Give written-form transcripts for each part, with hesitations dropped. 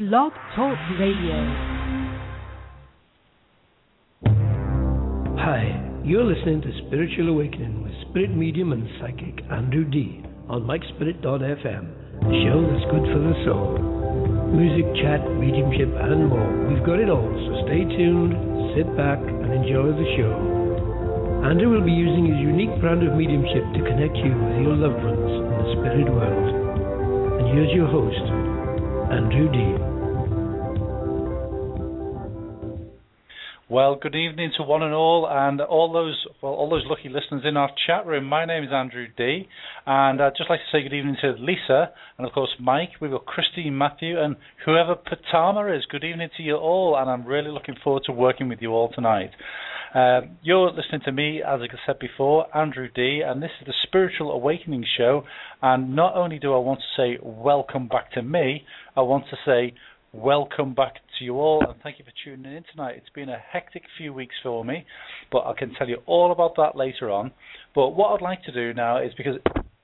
Blog Talk Radio. Hi, you're listening to Spiritual Awakening with spirit medium and psychic Andrew D. on MikeSpirit.fm, the show that's good for the soul. Music, chat, mediumship, and more. We've got it all, so stay tuned, sit back, and enjoy the show. Andrew will be using his unique brand of mediumship to connect you with your loved ones in the spirit world. And here's your host, Andrew D. Well, good evening to one and all, and all those lucky listeners in our chat room. My name is Andrew D, and I'd just like to say good evening to Lisa, and of course Mike. We've got Christine, Matthew, and whoever Patama is. Good evening to you all, and I'm really looking forward to working with you all tonight. You're listening to me, as I said before, Andrew D, and this is the Spiritual Awakening Show. And not only do I want to say welcome back to me, I want to say welcome back to you all, and thank you for tuning in tonight. It's been a hectic few weeks for me, but I can tell you all about that later on. But what I'd like to do now is, because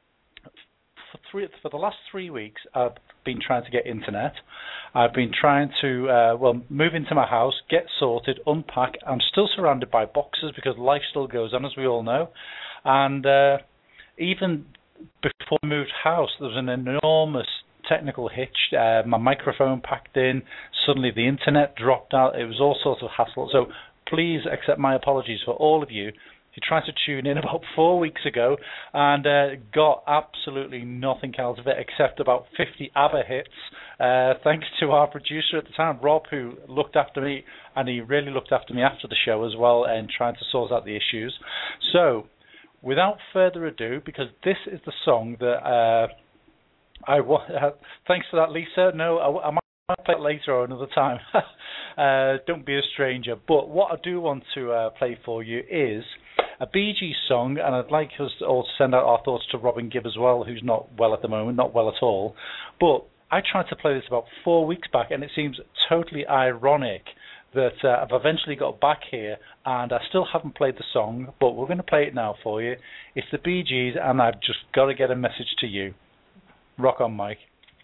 for the last 3 weeks I've been trying to get internet. I've been trying to move into my house, get sorted, unpack. I'm still surrounded by boxes because life still goes on, as we all know. And even before I moved house, there was an enormous technical hitch. My microphone packed in. Suddenly the internet dropped out. It was all sorts of hassle. So please accept my apologies for all of you who tried to tune in about 4 weeks ago and got absolutely nothing out of it except about 50 ABBA hits. Thanks to our producer at the time, Rob, who looked after me, and he really looked after me after the show as well and trying to sort out the issues. So without further ado, because this is the song that thanks for that, Lisa. No, I might play it later or another time. Don't be a stranger. But what I do want to play for you is a Bee Gees song, and I'd like us all to send out our thoughts to Robin Gibb as well, who's not well at the moment, not well at all. But I tried to play this about 4 weeks back, and it seems totally ironic that I've eventually got back here, and I still haven't played the song, but we're going to play it now for you. It's the Bee Gees, and I've just got to get a message to you. Rock on, Mike.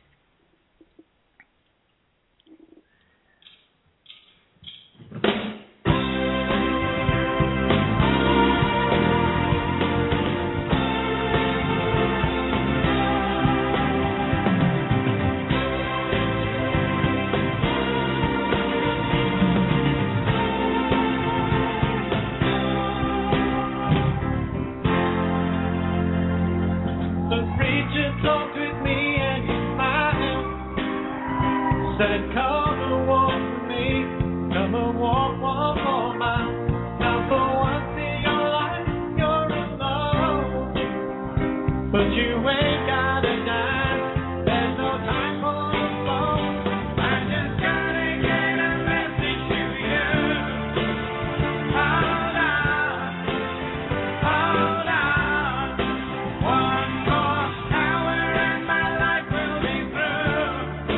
Said, come and walk with me, come and walk 1 more mile. Now for once in your life, you're alone, but you ain't gotta die, there's no time for the phone. I just gotta get a message to you. Hold on, 1 more hour and my life will be through.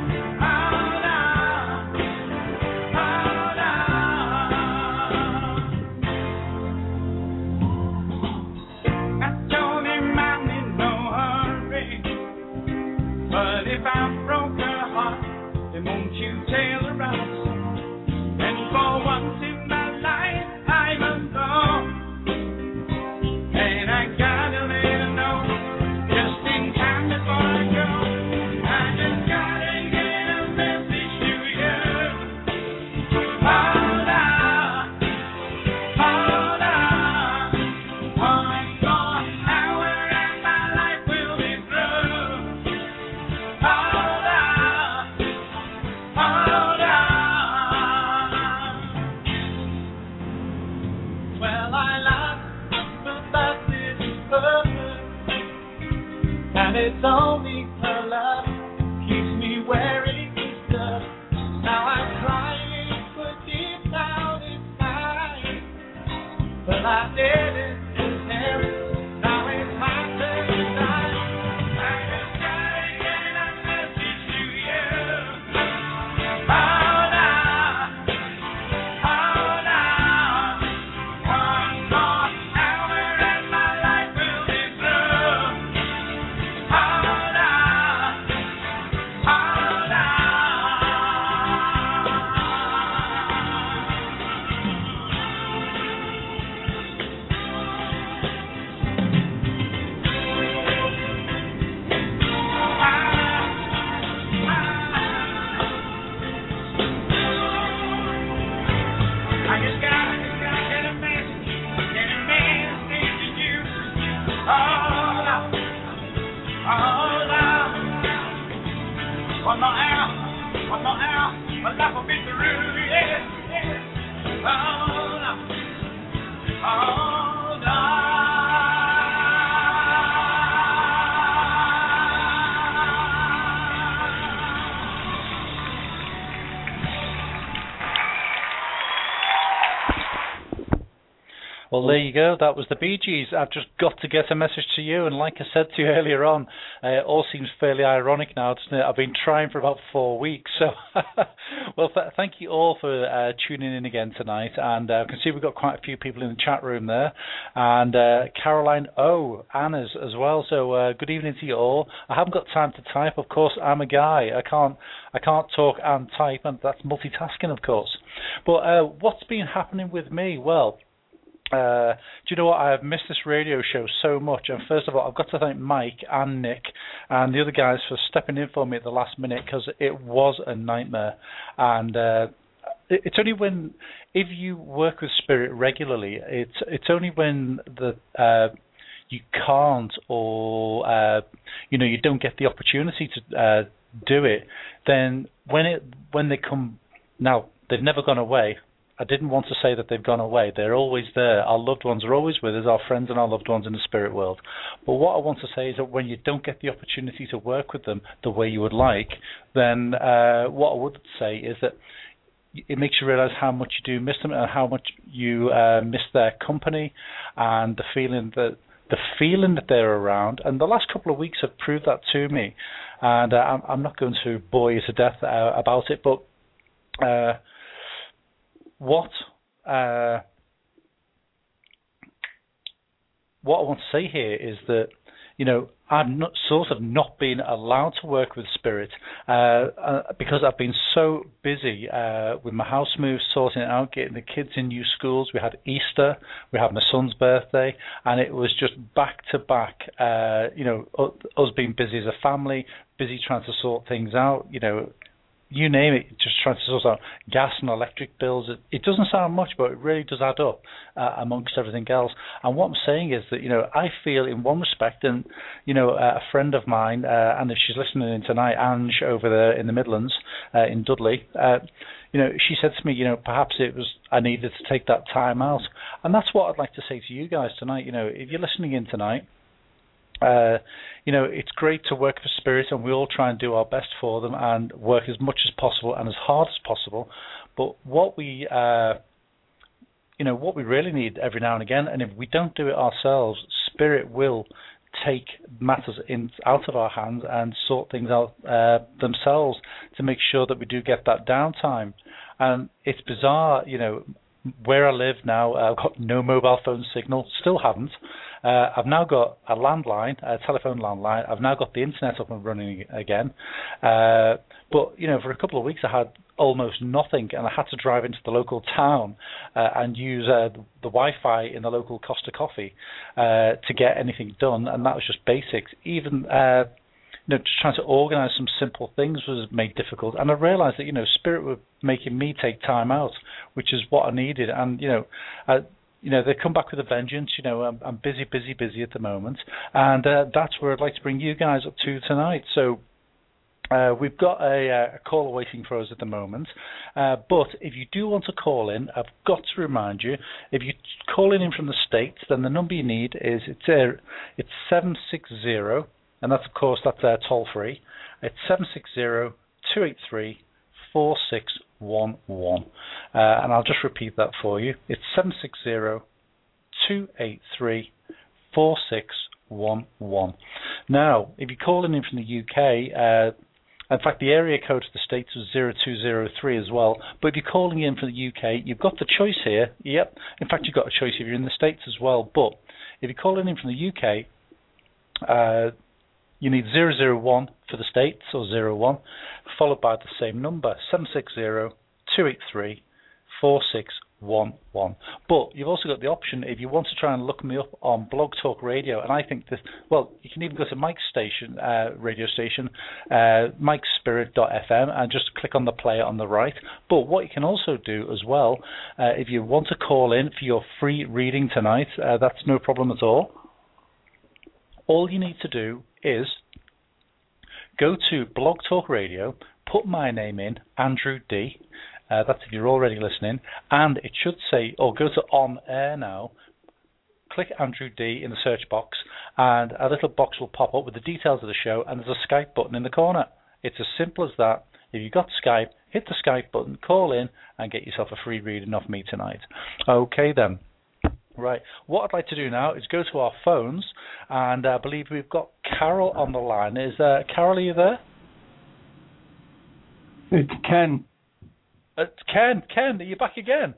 If I broke her heart, then won't you tell her about someone? And for once in my life, I'm alone, and I gotta let her know, just in time before I go. I just gotta get a message to you. Hold on, 1 more hour and my life will be through. Hold on. Well, there you go. That was the Bee Gees. I've just got to get a message to you, and like I said to you earlier on, it all seems fairly ironic now, doesn't it? I've been trying for about 4 weeks. So, well, thank you all for tuning in again tonight. And I can see we've got quite a few people in the chat room there. And Caroline O, Anna's as well. So good evening to you all. I haven't got time to type. Of course, I'm a guy. I can't talk and type, and that's multitasking, of course. But what's been happening with me? Well, do you know what? I have missed this radio show so much. And first of all, I've got to thank Mike and Nick and the other guys for stepping in for me at the last minute, because it was a nightmare. And it's only when, if you work with Spirit regularly, it's only when you can't, or you don't get the opportunity to do it. Then when they come, now they've never gone away. I didn't want to say that they've gone away. They're always there. Our loved ones are always with us, our friends and our loved ones in the spirit world. But what I want to say is that when you don't get the opportunity to work with them the way you would like, then what I would say is that it makes you realize how much you do miss them and how much you miss their company and the feeling that they're around. And the last couple of weeks have proved that to me. And I'm not going to bore you to death about it, but what I want to say here is that, I've not been allowed to work with Spirit because I've been so busy with my house move, sorting it out, getting the kids in new schools. We had Easter, we had my son's birthday, and it was just back to back, us being busy as a family, busy trying to sort things out, you name it, just trying to sort out gas and electric bills. It doesn't sound much, but it really does add up amongst everything else. And what I'm saying is that, I feel in one respect, and, a friend of mine, and if she's listening in tonight, Ange over there in the Midlands, in Dudley, she said to me, perhaps I needed to take that time out. And that's what I'd like to say to you guys tonight. If you're listening in tonight, it's great to work for Spirit, and we all try and do our best for them and work as much as possible and as hard as possible. But what we really need every now and again, and if we don't do it ourselves, Spirit will take matters out of our hands and sort things out themselves to make sure that we do get that downtime. And it's bizarre, where I live now, I've got no mobile phone signal, still haven't. I've now got a landline, a telephone landline. I've now got the internet up and running again. But, for a couple of weeks I had almost nothing, and I had to drive into the local town and use the Wi-Fi in the local Costa Coffee to get anything done, and that was just basics. Even just trying to organise some simple things was made difficult. And I realised that, Spirit were making me take time out, which is what I needed. And, they come back with a vengeance. I'm busy at the moment. And that's where I'd like to bring you guys up to tonight. So we've got a caller waiting for us at the moment. But if you do want to call in, I've got to remind you, if you're calling in from the States, then the number you need is, it's 760, and that's, of course, that's toll free. It's 760-283-4611. And I'll just repeat that for you. It's 760-283-4611. Now, if you're calling in from the UK, in fact, the area code for the States is 0203 as well. But if you're calling in from the UK, you've got the choice here. Yep. In fact, you've got a choice if you're in the States as well. But if you're calling in from the UK, you need 001 for the States, or 01, followed by the same number, 760-283-4611. But you've also got the option, if you want to try and look me up on Blog Talk Radio, and I think this, well, you can even go to Mike's station, radio station, MikeSpirit.fm, and just click on the player on the right. But what you can also do as well, if you want to call in for your free reading tonight, that's no problem at all. All you need to do is go to Blog Talk Radio, put my name in, Andrew D. That's if you're already listening, and it should say, or go to On Air now, click Andrew D in the search box, and a little box will pop up with the details of the show, and there's a Skype button in the corner. It's as simple as that. If you've got Skype, hit the Skype button, call in, and get yourself a free reading off me tonight. Okay, then. Right. What I'd like to do now is go to our phones, and I believe we've got Carol on the line. Is Carol, are you there? It's Ken. Ken, are you back again?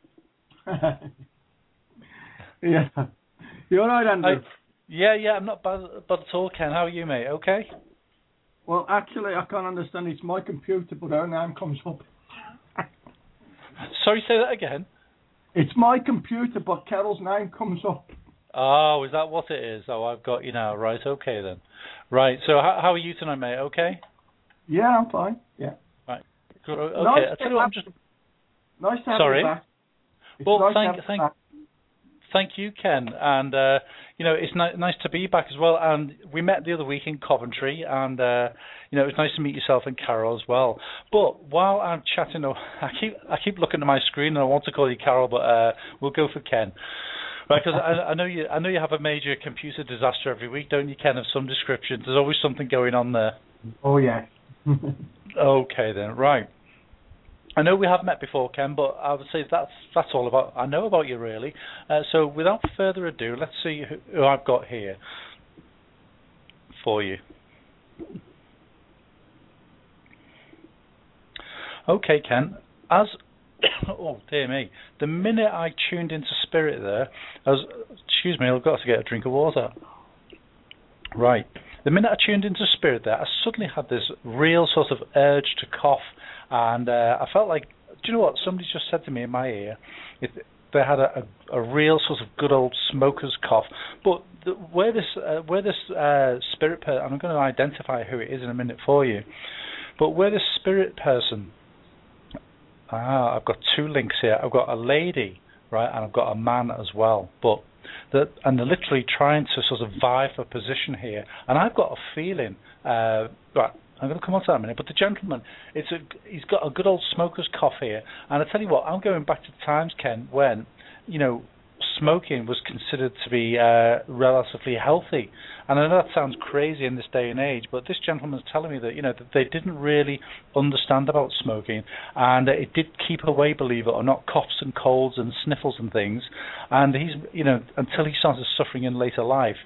Yeah. You all right, Andrew? Yeah, I'm not bad at all, Ken. How are you, mate? Okay? Well, actually, I can't understand. It's my computer, but her name comes up. Sorry, say that again. It's my computer, but Carol's name comes up. Oh, is that what it is? Oh, I've got you now. Right, okay then. Right, so how are you tonight, mate? Okay? Yeah, I'm fine. Yeah. Right. Good. Okay, Nice I'll tell you what, I'm just... Nice to have Sorry? you back. It's Well, nice thank you, Ken. And, it's nice to be back as well. And we met the other week in Coventry, and, it was nice to meet yourself and Carol as well. But while I'm chatting, I keep looking at my screen, and I want to call you Carol, but we'll go for Ken. Right, because I know you have a major computer disaster every week, don't you, Ken, of some description? There's always something going on there. Oh, yeah. Okay, then. Right. I know we have met before, Ken, but I would say that's all about I know about you, really. So without further ado, let's see who I've got here for you. Okay, Ken. Oh, dear me. The minute I tuned into Spirit there, excuse me, I've got to get a drink of water. Right. The minute I tuned into Spirit there, I suddenly had this real sort of urge to cough. And I felt like, do you know what? Somebody just said to me in my ear, they had a real sort of good old smoker's cough. But where this spirit person, and I'm going to identify who it is in a minute for you, but where this spirit person, I've got two links here. I've got a lady, right, and I've got a man as well. And they're literally trying to sort of vie for position here. And I've got a feeling, right, I'm going to come on to that in a minute, but the gentleman, he's got a good old smoker's cough here. And I tell you what, I'm going back to times, Ken, when, smoking was considered to be relatively healthy. And I know that sounds crazy in this day and age, but this gentleman's telling me that, that they didn't really understand about smoking, and it did keep away, believe it or not, coughs and colds and sniffles and things. And he's, until he started suffering in later life.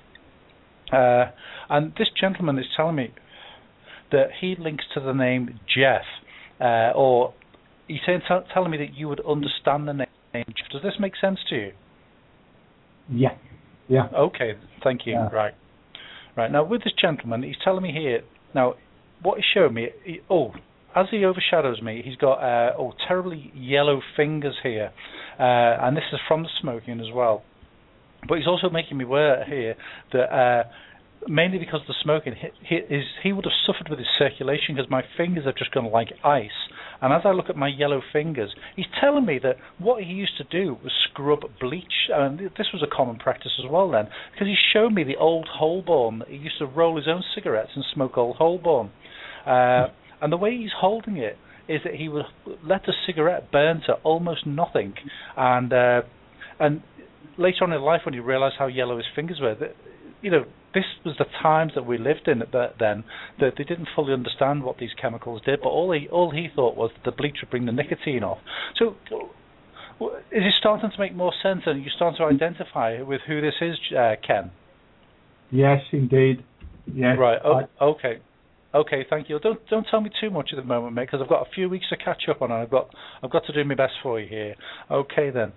And this gentleman is telling me that he links to the name Jeff, or he's telling me that you would understand the name Jeff. Does this make sense to you? Yeah. Yeah. Okay, thank you. Yeah. Right. Now, with this gentleman, he's telling me here, now, what he showed me, as he overshadows me, he's got terribly yellow fingers here, and this is from the smoking as well. But he's also making me aware here that mainly because of the smoking, he would have suffered with his circulation because my fingers have just gone like ice. And as I look at my yellow fingers, he's telling me that what he used to do was scrub bleach. And this was a common practice as well then, because he showed me the old Holborn. He used to roll his own cigarettes and smoke old Holborn. And the way he's holding it is that he would let the cigarette burn to almost nothing. And later on in life, when he realised how yellow his fingers were, this was the times that we lived in then, that they didn't fully understand what these chemicals did, but all he thought was that the bleach would bring the nicotine off. So is it starting to make more sense, and you start to identify with who this is, Ken? Yes, indeed. Yes. Right. Okay. Okay, thank you. Don't tell me too much at the moment, mate, because I've got a few weeks to catch up on, and I've got to do my best for you here. Okay, then.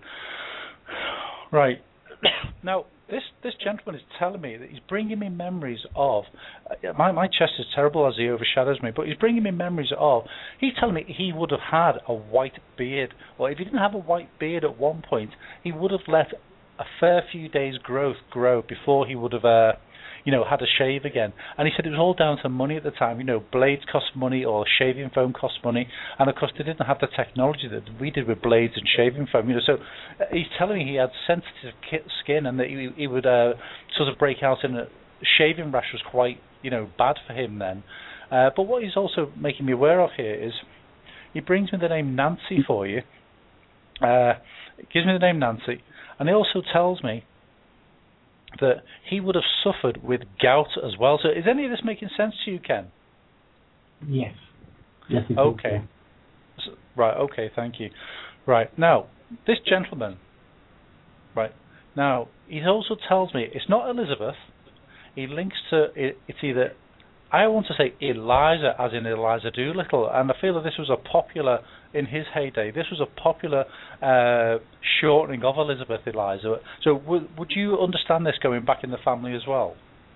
Right. Now, this gentleman is telling me that he's bringing me memories of, my chest is terrible as he overshadows me, but he's bringing me memories of, he's telling me he would have had a white beard, or if he didn't have a white beard at one point, he would have let a fair few days' growth grow before he would have had a shave again. And he said it was all down to money at the time. Blades cost money, or shaving foam cost money, and of course they didn't have the technology that we did with blades and shaving foam. So he's telling me he had sensitive skin, and that he would sort of break out in a shaving rash was quite bad for him then. But what he's also making me aware of here is he brings me the name Nancy for you. Gives me the name Nancy, and he also tells me that he would have suffered with gout as well. So is any of this making sense to you, Ken? Yes. Yes, it Okay. is, So, right, okay, thank you. Right, now, this gentleman, right, now, he also tells me it's not Elizabeth. He links to, it's either, I want to say Eliza, as in Eliza Doolittle, and I feel that this was a popular, in his heyday, this was a popular shortening of Elizabeth Eliza. So would you understand this going back in the family as well?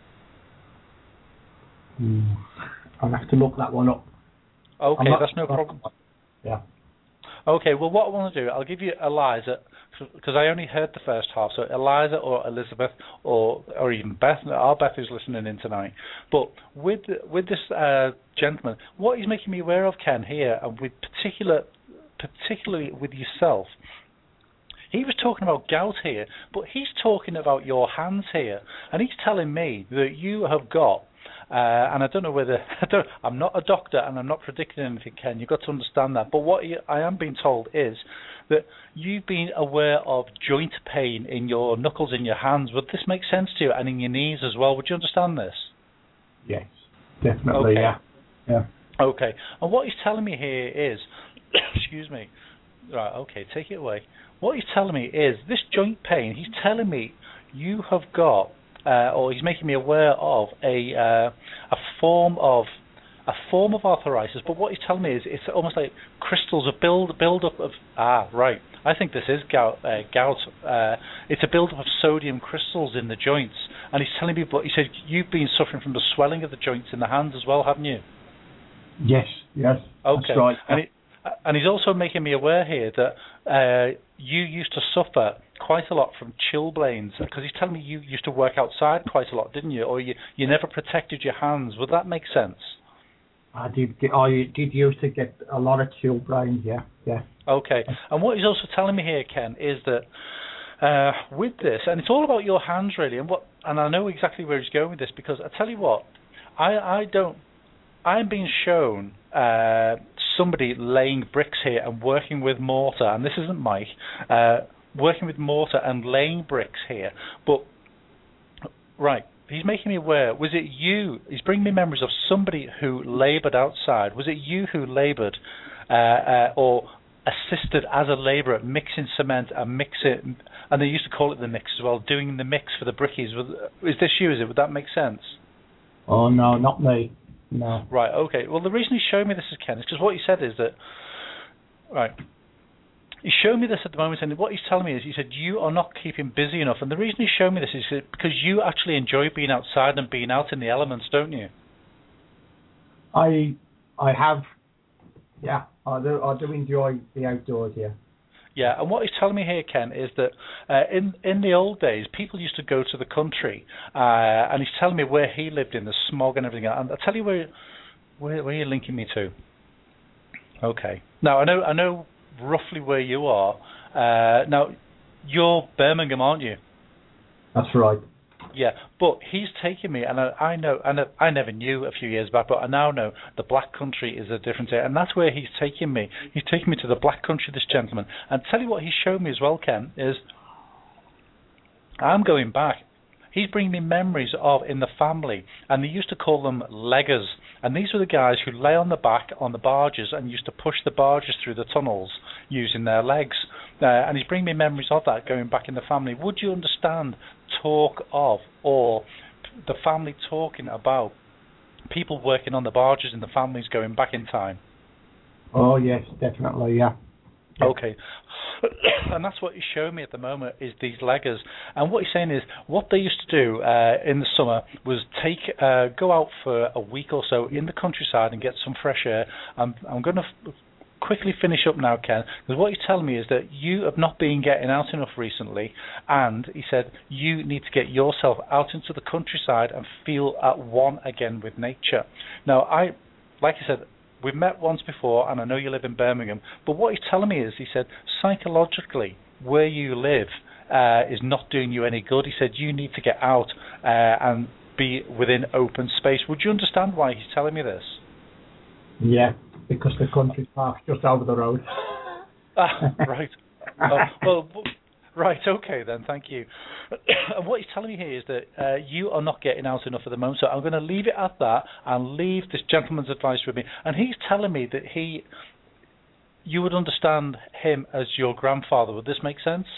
I'll have to look that one up. Okay, that's no problem. Yeah. Okay, well, what I want to do, I'll give you Eliza, because I only heard the first half, so Eliza or Elizabeth or even Beth, our Beth who's listening in tonight. But with this gentleman, what he's making me aware of, Ken, here, and with particularly with yourself, he was talking about gout here, but he's talking about your hands here, and he's telling me that you have got, and I don't know whether, I'm not a doctor and I'm not predicting anything, Ken, you've got to understand that, but what I am being told is that you've been aware of joint pain in your knuckles in your hands. Would this make sense to you? And in your knees as well. Would you understand this? Yes, definitely, okay. Yeah. Okay, and what he's telling me here is, excuse me, right, okay, take it away. What he's telling me is, this joint pain, he's telling me you have got, or he's making me aware of a form of arthritis, but what he's telling me is it's almost like crystals, a build up of, right, I think this is gout, it's a build up of sodium crystals in the joints, and he's telling me, but he said you've been suffering from the swelling of the joints in the hands as well, haven't you? Yes, okay. That's right. And he's also making me aware here that you used to suffer quite a lot from chilblains, because he's telling me you used to work outside quite a lot, didn't you? Or you never protected your hands. Would that make sense? I did used to get a lot of chilblains, yeah. Okay. And what he's also telling me here, Ken, is that with this, and it's all about your hands really, and I know exactly where he's going with this, because I tell you what, I'm being shown somebody laying bricks here and working with mortar, and this isn't Mike, working with mortar and laying bricks here, but right, he's making me aware, was it you, he's bringing me memories of somebody who laboured outside, was it you who laboured or assisted as a labourer mixing cement and mixing, and they used to call it the mix as well, doing the mix for the brickies, is this you, is it, would that make sense? Oh no, not me. No. Right, okay. Well, the reason he's showing me this, Ken, is because what he said is that, right, he's showing me this at the moment, and what he's telling me is, he said, you are not keeping busy enough, and the reason he's showing me this is because you actually enjoy being outside and being out in the elements, don't you? I have, yeah, I do enjoy the outdoors, yeah. Yeah, and what he's telling me here, Ken, is that in the old days, people used to go to the country, and he's telling me where he lived in the smog and everything. And I'll tell you where you're linking me to. Okay. Now I know roughly where you are. Now you're Birmingham, aren't you? That's right. Yeah, but he's taking me, and I know, and I never knew a few years back, but I now know the Black Country is a different area, and that's where he's taking me. He's taking me to the Black Country, this gentleman. And tell you what he's shown me as well, Ken, is I'm going back. He's bringing me memories of in the family, and they used to call them leggers, and these were the guys who lay on the back on the barges and used to push the barges through the tunnels using their legs. And he's bringing me memories of that going back in the family. Would you understand talk of, or the family talking about people working on the barges in the families going back in time? Oh yes, definitely, yeah. Okay. And that's what he's showing me at the moment, is these leggers. And what he's saying is, what they used to do in the summer was go out for a week or so in the countryside and get some fresh air. I'm going to quickly finish up now, Ken, because what he's telling me is that you have not been getting out enough recently, and he said you need to get yourself out into the countryside and feel at one again with nature. Now, like I said, we've met once before, and I know you live in Birmingham, but what he's telling me is, he said, psychologically, where you live is not doing you any good. He said you need to get out and be within open space. Would you understand why he's telling me this? Yeah, because the country park's just over the road. Right. Well, right, okay then, thank you. And what he's telling me here is that you are not getting out enough at the moment, so I'm going to leave it at that and leave this gentleman's advice with me. And he's telling me that you would understand him as your grandfather. Would this make sense?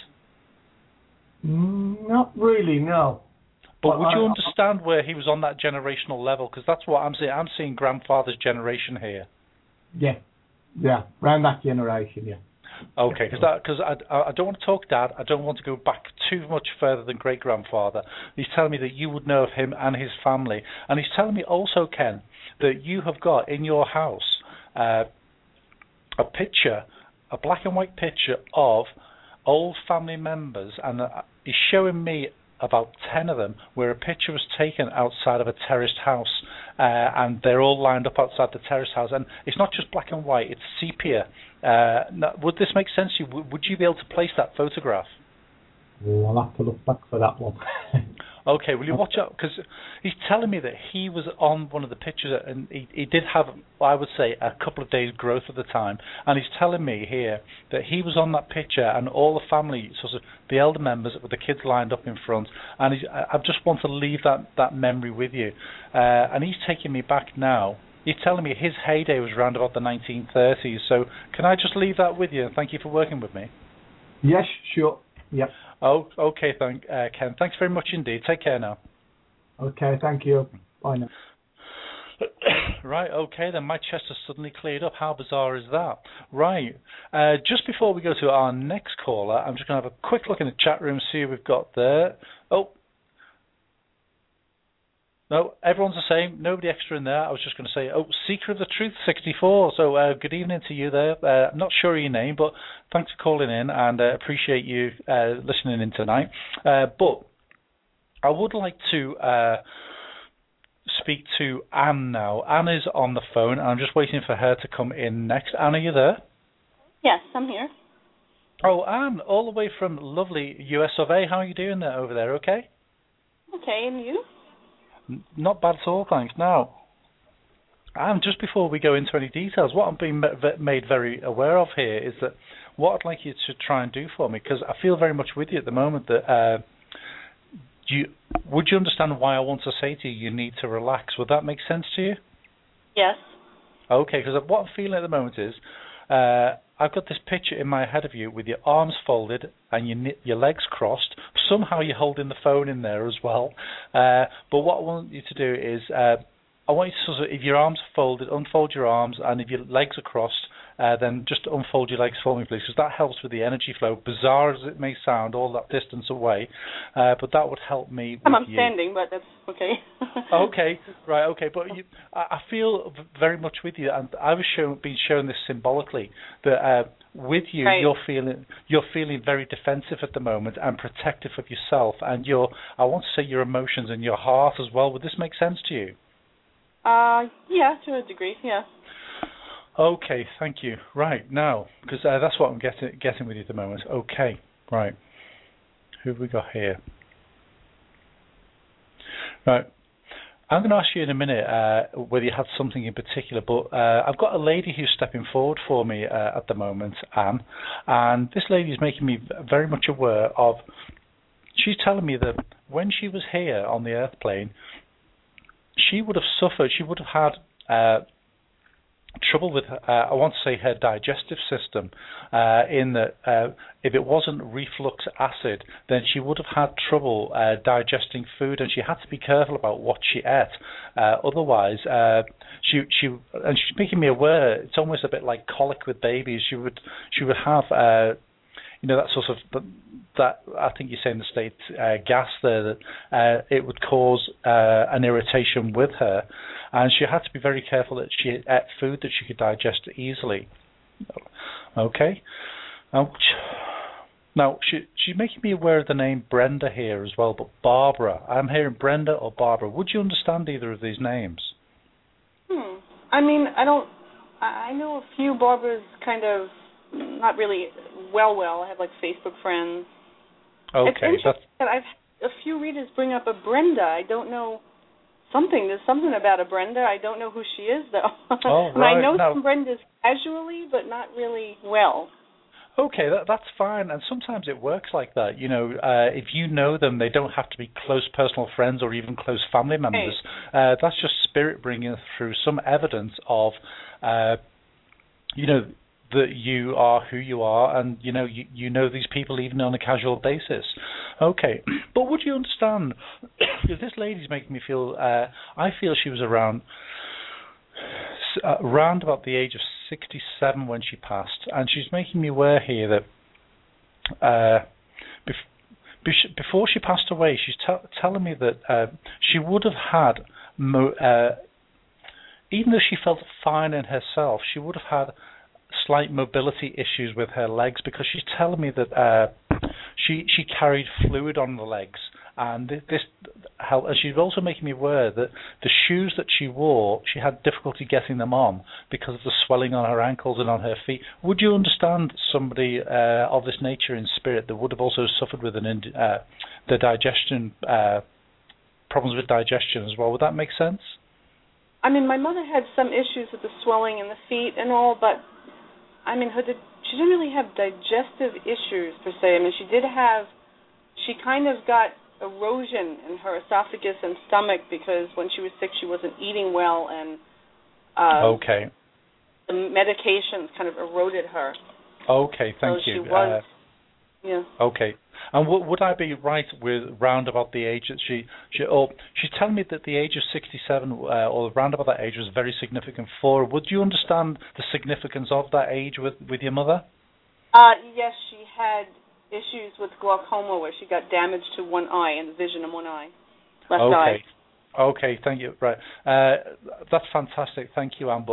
Not really, no. But would you understand where he was on that generational level? Because that's what I'm seeing. I'm seeing grandfather's generation here. Yeah, around that generation, yeah. Okay, because I don't want to talk dad. I don't want to go back too much further than great-grandfather. He's telling me that you would know of him and his family. And he's telling me also, Ken, that you have got in your house a picture, a black and white picture of old family members, and he's showing me about 10 of them where a picture was taken outside of a terraced house, and they're all lined up outside the terraced house, and it's not just black and white, it's sepia. Would this make sense to you? Would you be able to place that photograph? I'll have to look back for that one. Okay, will you watch out? Because he's telling me that he was on one of the pictures, and he did have, I would say, a couple of days' growth at the time. And he's telling me here that he was on that picture, and all the family, sort of the elder members with the kids lined up in front. And I just want to leave that memory with you. And he's taking me back now. He's telling me his heyday was around about the 1930s. So can I just leave that with you? And thank you for working with me. Yes, sure. Yep. Oh, okay, Ken. Thanks very much indeed. Take care now. Okay, thank you. Bye now. Right, okay, then my chest has suddenly cleared up. How bizarre is that? Right, just before we go to our next caller, I'm just going to have a quick look in the chat room, see who we've got there. Oh. No, everyone's the same. Nobody extra in there. I was just going to say, Seeker of the Truth 64. So good evening to you there. I'm not sure of your name, but thanks for calling in, and appreciate you listening in tonight. But I would like to speak to Anne now. Anne is on the phone, and I'm just waiting for her to come in next. Anne, are you there? Yes, I'm here. Oh, Anne, all the way from lovely US of A. How are you doing there over there? Okay? Okay, and you? Not bad at all, thanks. Now, and just before we go into any details, what I'm being made very aware of here is that what I'd like you to try and do for me, because I feel very much with you at the moment, that would you understand why I want to say to you, you need to relax? Would that make sense to you? Yes. Okay, because what I'm feeling at the moment is I've got this picture in my head of you with your arms folded and your legs crossed. Somehow you're holding the phone in there as well. But what I want you to do is I want you to sort of, if your arms are folded, unfold your arms, and if your legs are crossed, then just unfold your legs for me, please, because that helps with the energy flow. Bizarre as it may sound, all that distance away, but that would help me. I'm standing, but that's okay. Okay, right, okay, but I feel very much with you, and I was being shown this symbolically that with you, right. you're feeling very defensive at the moment and protective of yourself and I want to say your emotions and your heart as well. Would this make sense to you? Yeah, to a degree, yeah. Okay, thank you. Right, now, because that's what I'm getting with you at the moment. Okay, right. Who have we got here? Right. I'm going to ask you in a minute whether you had something in particular, but I've got a lady who's stepping forward for me at the moment, Anne, and this lady is making me very much aware of, she's telling me that when she was here on the earth plane, she would have suffered, she would have had trouble with, I want to say, her digestive system, in that if it wasn't reflux acid, then she would have had trouble digesting food, and she had to be careful about what she ate. Otherwise, she's making me aware. It's almost a bit like colic with babies. She would have. That sort of, that I think you say in the States, gas there, that it would cause an irritation with her, and she had to be very careful that she ate food that she could digest easily. Okay. Now, she's making me aware of the name Brenda here as well, but Barbara. I'm hearing Brenda or Barbara. Would you understand either of these names? I mean, I know a few Barbaras, kind of, not really well. I have like Facebook friends. Okay. It's interesting that I've a few readers bring up a Brenda. I don't know There's something about a Brenda. I don't know who she is, though. Oh, right. I know some Brendas casually, but not really well. Okay, that's fine, and sometimes it works like that. You know, if you know them, they don't have to be close personal friends or even close family members. That's just spirit bringing through some evidence of, you know, that you are who you are, and you know these people even on a casual basis. Okay, but would you understand? Because this lady's making me feel. I feel she was around about the age of 67 when she passed, and she's making me aware here that before she passed away, she's telling me that she would have had, even though she felt fine in herself, she would have had slight mobility issues with her legs, because she's telling me that she carried fluid on the legs. And this helped. And she's also making me aware that the shoes that she wore, she had difficulty getting them on because of the swelling on her ankles and on her feet. Would you understand somebody of this nature in spirit that would have also suffered with the digestion problems with digestion as well? Would that make sense? I mean, my mother had some issues with the swelling in the feet and all, but I mean, she didn't really have digestive issues per se. I mean, she kind of got erosion in her esophagus and stomach because when she was sick she wasn't eating well, and okay, the medications kind of eroded her. Okay, thank you. She was, yeah. Okay, and would I be right with round about the age that she's telling me that the age of 67 or round about that age was very significant for her. Would you understand the significance of that age with your mother? Yes, she had issues with glaucoma where she got damage to one eye and vision in one eye, left eye. Okay, thank you. Right, that's fantastic. Thank you, Anne.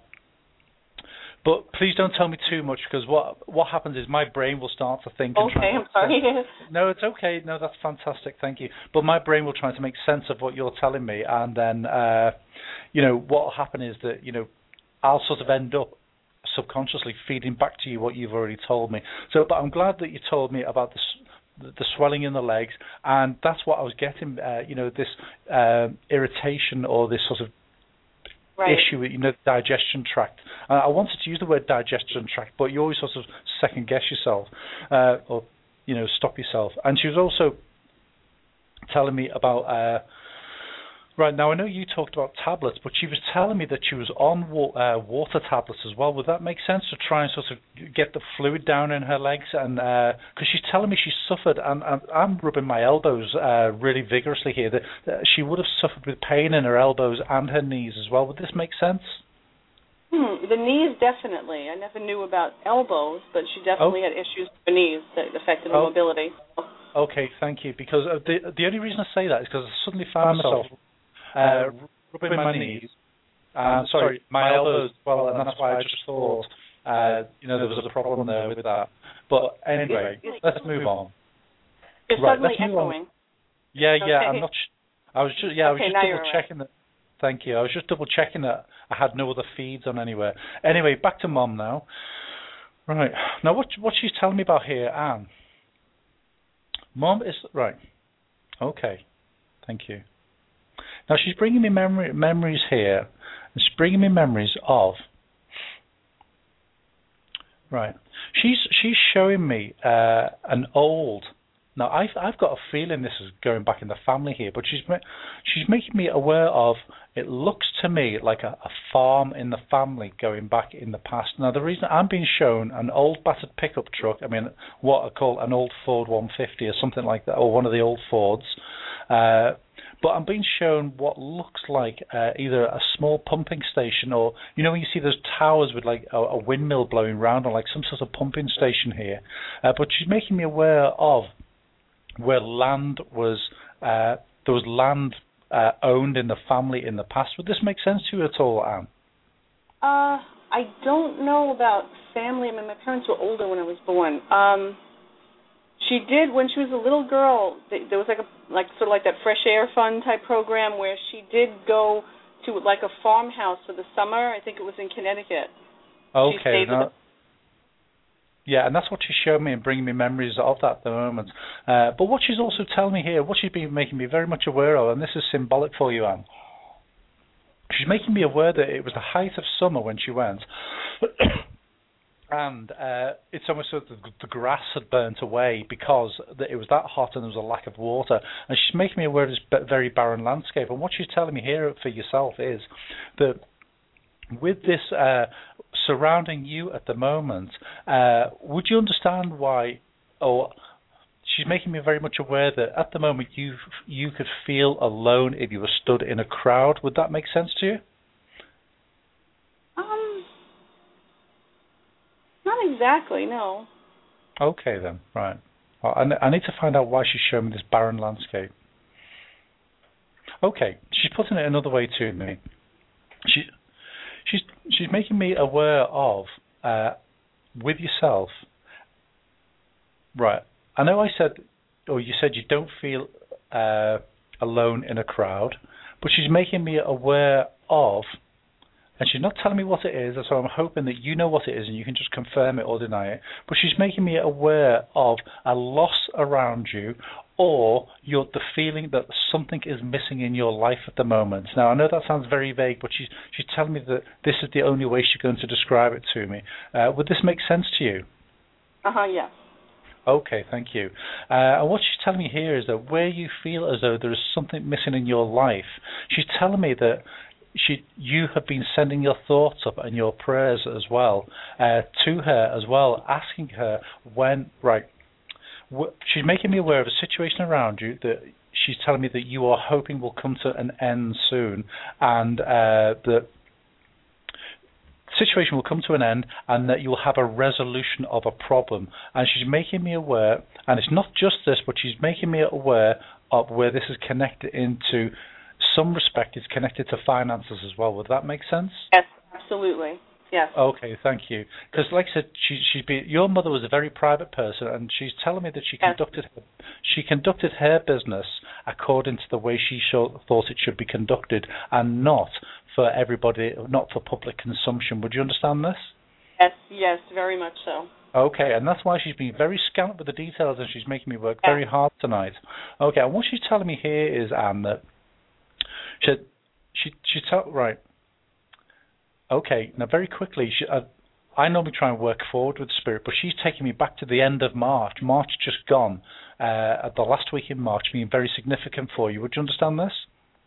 But please don't tell me too much, because what happens is my brain will start to think. Okay, I'm sorry. No, it's okay. No, that's fantastic. Thank you. But my brain will try to make sense of what you're telling me, and then what will happen is that I'll sort of end up subconsciously feeding back to you what you've already told me. So, but I'm glad that you told me about the swelling in the legs, and that's what I was getting. This irritation or this sort of issue with the digestion tract. I wanted to use the word digestion tract, but you always sort of second guess yourself or stop yourself. And she was also telling me about. Right, now I know you talked about tablets, but she was telling me that she was on water tablets as well. Would that make sense, to try and sort of get the fluid down in her legs? And because she's telling me she suffered, and I'm rubbing my elbows really vigorously here, that she would have suffered with pain in her elbows and her knees as well. Would this make sense? The knees, definitely. I never knew about elbows, but she definitely had issues with her knees that affected her mobility. Okay, thank you. Because the only reason I say that is because I suddenly found myself rubbing my knees, my elbows as well, and that's why I just thought, there was a problem there with that. But anyway, let's move on. You're suddenly echoing. Yeah, I'm not. I was just double checking that. Thank you. I was just double checking that I had no other feeds on anywhere. Anyway, back to Mom now. Right now, what she's telling me about here, Anne. Mom is right. Okay, thank you. Now she's bringing me memories here, and she's bringing me memories of. Right, she's showing me an old. Now I've got a feeling this is going back in the family here, but she's making me aware of. It looks to me like a farm in the family going back in the past. Now the reason I'm being shown an old battered pickup truck. I mean, what I call an old Ford 150 or something like that, or one of the old Fords. But I'm being shown what looks like either a small pumping station, or when you see those towers with like a windmill blowing round, or like some sort of pumping station here. But she's making me aware of where land was. There was land owned in the family in the past. Would this make sense to you at all, Anne? I don't know about family. I mean, my parents were older when I was born. She did, when she was a little girl, there was like that Fresh Air Fund type program where she did go to like a farmhouse for the summer. I think it was in Connecticut. Okay. Yeah, and that's what she's showing me and bringing me memories of that at the moment. But what she's also telling me here, what she's been making me very much aware of, and this is symbolic for you, Anne, she's making me aware that it was the height of summer when she went. And it's almost so that the grass had burnt away because it was that hot and there was a lack of water. And she's making me aware of this very barren landscape. And what she's telling me here for yourself is that with this surrounding you at the moment, would you understand why, or she's making me very much aware that at the moment you could feel alone if you were stood in a crowd. Would that make sense to you? Not exactly, no. Okay then, right. Well, I need to find out why she's showing me this barren landscape. Okay, she's putting it another way to me. She's making me aware of, with yourself, right, I know I said, or you said you don't feel alone in a crowd, but she's making me aware of, and she's not telling me what it is, so I'm hoping that you know what it is and you can just confirm it or deny it, but she's making me aware of a loss around you, or the feeling that something is missing in your life at the moment. Now, I know that sounds very vague, but she's telling me that this is the only way she's going to describe it to me. Would this make sense to you? Yeah. Okay, thank you. And what she's telling me here is that where you feel as though there is something missing in your life, she's telling me that you have been sending your thoughts up and your prayers as well to her as well, asking her when, right, she's making me aware of a situation around you that she's telling me that you are hoping will come to an end soon, and the situation will come to an end and that you'll have a resolution of a problem. And she's making me aware, and it's not just this, but she's making me aware of where this is connected into some respect. It's connected to finances as well. Would that make sense? Yes, absolutely. Yes. Okay, thank you. Because, like I said, your mother was a very private person, and she's telling me that she conducted her business according to the way she thought it should be conducted, and not for everybody, not for public consumption. Would you understand this? Yes, very much so. Okay, and that's why she's been very scant with the details, and she's making me work very hard tonight. Okay, and what she's telling me here is, Anne, that right. Okay, now very quickly, I normally try and work forward with Spirit, but she's taking me back to the end of March. March just gone, the last week in March being very significant for you. Would you understand this?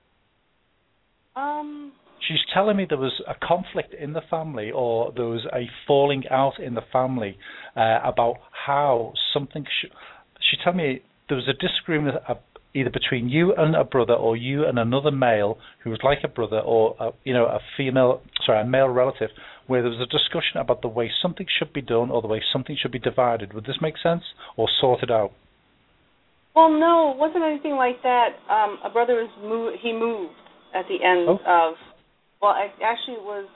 She's telling me there was a conflict in the family, or there was a falling out in the family about how something she's telling me there was a disagreement either between you and a brother, or you and another male who was like a brother, or a male relative, where there was a discussion about the way something should be done or the way something should be divided. Would this make sense, or sorted out? Well, no, it wasn't anything like that. A brother he moved at the end of. Well, it was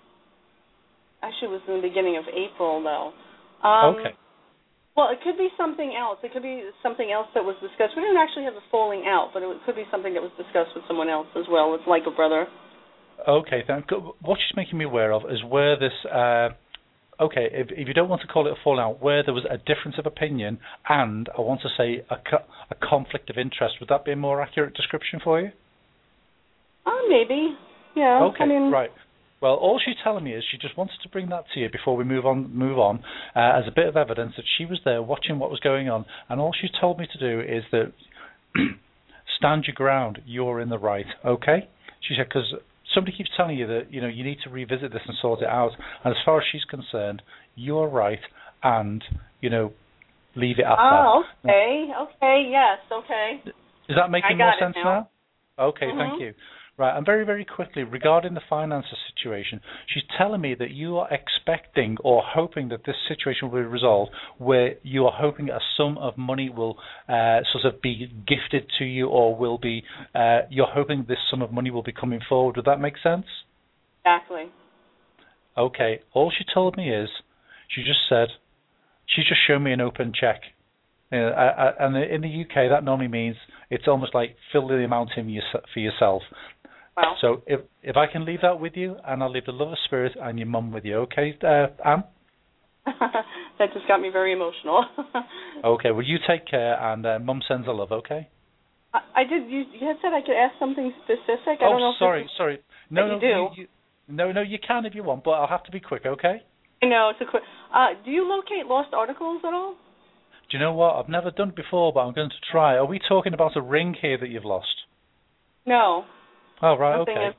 in the beginning of April, though. Okay. Well, it could be something else. It could be something else that was discussed. We didn't actually have a falling out, but it could be something that was discussed with someone else as well. It's like a brother. Okay, then. What she's making me aware of is where this, if you don't want to call it a falling out, where there was a difference of opinion and, I want to say, a conflict of interest. Would that be a more accurate description for you? Maybe. Yeah. Okay, right. Well, all she's telling me is she just wanted to bring that to you before we move on as a bit of evidence that she was there watching what was going on, and all she's told me to do is that stand your ground, you're in the right, okay? She said, because somebody keeps telling you that, you need to revisit this and sort it out, and as far as she's concerned, you're right, and, leave it at that. Oh, okay, yes, okay. Is that making more sense now? Okay, Mm-hmm. Thank you. Right, and very, very quickly, regarding the finances situation, she's telling me that you are expecting or hoping that this situation will be resolved, where you are hoping a sum of money will sort of be gifted to you, or will be, you're hoping this sum of money will be coming forward. Would that make sense? Exactly. Okay, all she told me is, she's just shown me an open check. And in the UK, that normally means it's almost like fill the amount in for yourself. Wow. So if I can leave that with you, and I'll leave the love of Spirit and your mum with you, okay, Anne? That just got me very emotional. Okay, well, you take care, and Mum sends her love, okay? I did. You had said I could ask something specific. I don't know. Sorry. No, you do. No, you can if you want, but I'll have to be quick, okay? I know, it's a quick. Do you locate lost articles at all? Do you know what? I've never done it before, but I'm going to try. Are we talking about a ring here that you've lost? No. Oh, right, nothing okay.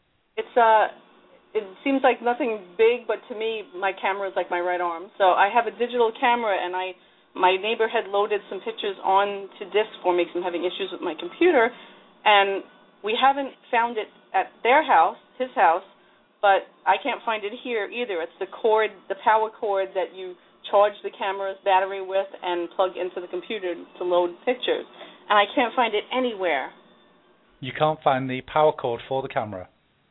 It seems like nothing big, but to me, my camera is like my right arm. So I have a digital camera, and my neighbor had loaded some pictures onto disk for me because I'm having issues with my computer, and we haven't found it at their house, his house, but I can't find it here either. It's the power cord that you charge the camera's battery with and plug into the computer to load pictures, and I can't find it anywhere. You can't find the power cord for the camera?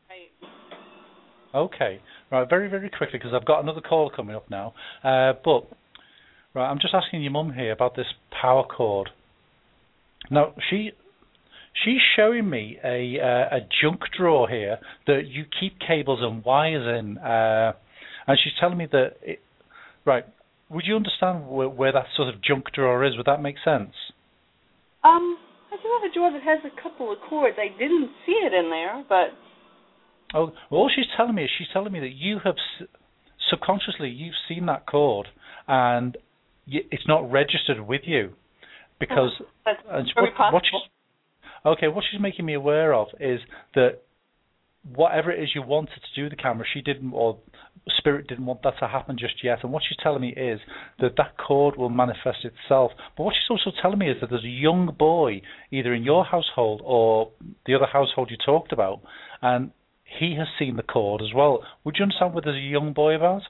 Okay. Right, very, very quickly, because I've got another call coming up now. But I'm just asking your mum here about this power cord. Now, she's showing me a junk drawer here that you keep cables and wires in, and she's telling me that... Right, would you understand where that sort of junk drawer is? Would that make sense? I do have a drawer that has a couple of cords. I didn't see it in there, but... Oh, well, all she's telling me that you have subconsciously you've seen that cord and it's not registered with you because that's very possible. What she's making me aware of is that whatever it is you wanted to do with the camera, she didn't, or Spirit didn't want that to happen just yet. And what she's telling me is that cord will manifest itself. But what she's also telling me is that there's a young boy either in your household or the other household you talked about, and he has seen the cord as well. Would you understand what there's a young boy about?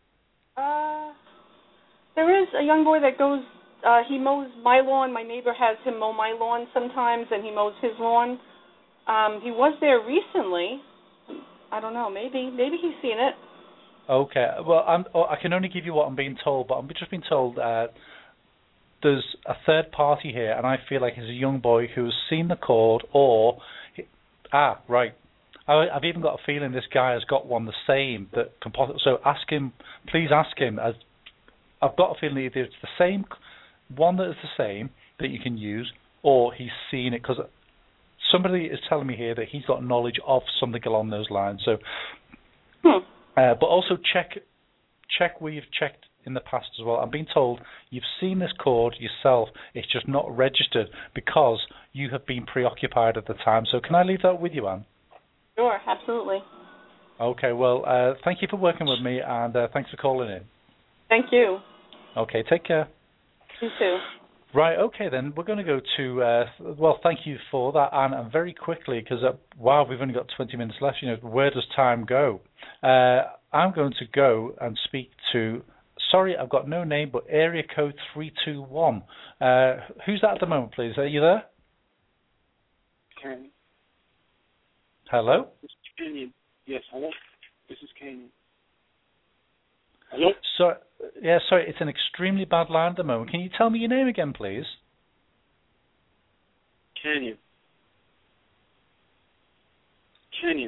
There is a young boy that goes, he mows my lawn. My neighbor has him mow my lawn sometimes, and he mows his lawn. He was there recently. I don't know, maybe he's seen it. Okay, well, I can only give you what I'm being told, but I'm just being told there's a third party here, and I feel like it's a young boy who's seen the cord, or... right. I've even got a feeling this guy has got one the same that can possibly. So please ask him. As I've got a feeling either it's the same one that is the same that you can use, or he's seen it because somebody is telling me here that he's got knowledge of something along those lines. So, but also check where you've checked in the past as well. I'm being told you've seen this cord yourself. It's just not registered because you have been preoccupied at the time. So can I leave that with you, Anne? Sure, absolutely. Okay, well, thank you for working with me, and thanks for calling in. Thank you. Okay, take care. You too. Right, okay then, we're going to go to, well, thank you for that, Anne, and very quickly, because, wow, we've only got 20 minutes left, where does time go? I'm going to go and speak to, sorry, I've got no name, but area code 321. Who's that at the moment, please? Are you there? Kenny. Hello? This is Kenyon. Yes, hello? This is Kenyon. Hello? Sorry, it's an extremely bad line at the moment. Can you tell me your name again, please? Kenyon. Kenyon.